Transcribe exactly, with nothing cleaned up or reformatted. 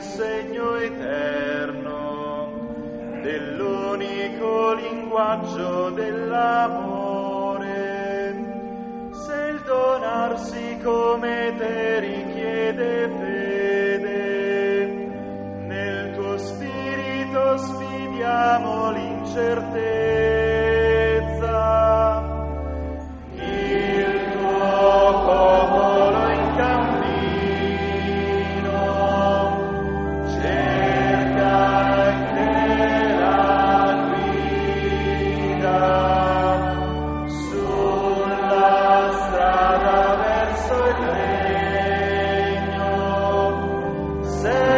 il segno eterno dell'unico linguaggio dell'amore. Se il donarsi come te richiede fede, nel tuo spirito sfidiamo l'incertezza. Il tuo popolo in cammino cerca anche la guida sulla strada verso il regno. Se